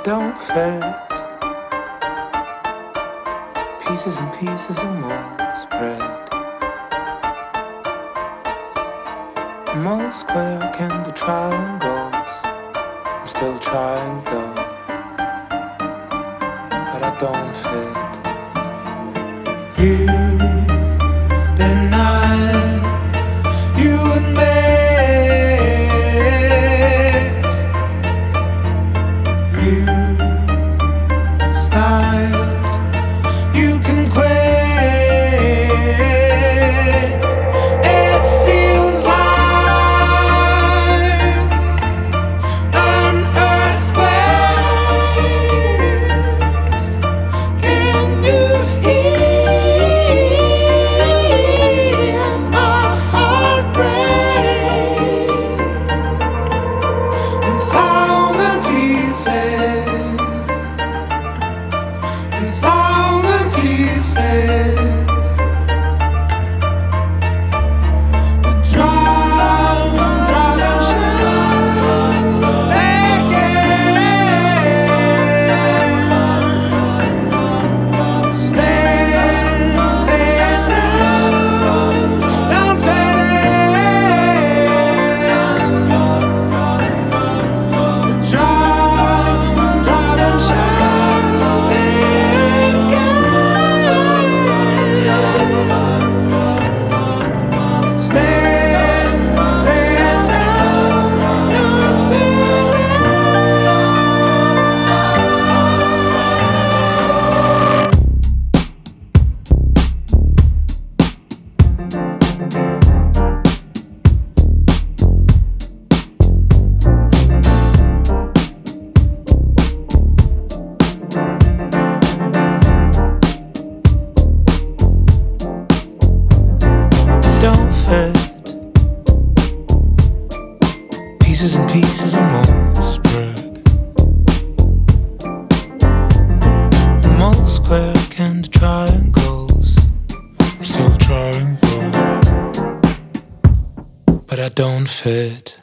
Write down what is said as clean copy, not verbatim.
don't fit. Pieces and pieces of more spread. Mole square can do triangles. I'm still trying though, but I don't fit. You and I, you and me. You style, you can quit. It feels like an earthquake. Can you hear my heart break in thousand pieces? In thousand pieces. Driving shadows again. Stand down, don't fade. Driving shadows again. Stand down, don't fade. Don't fit. Pieces and pieces of mole spread. Mole square can do triangles. I'm still trying though, but I don't fit.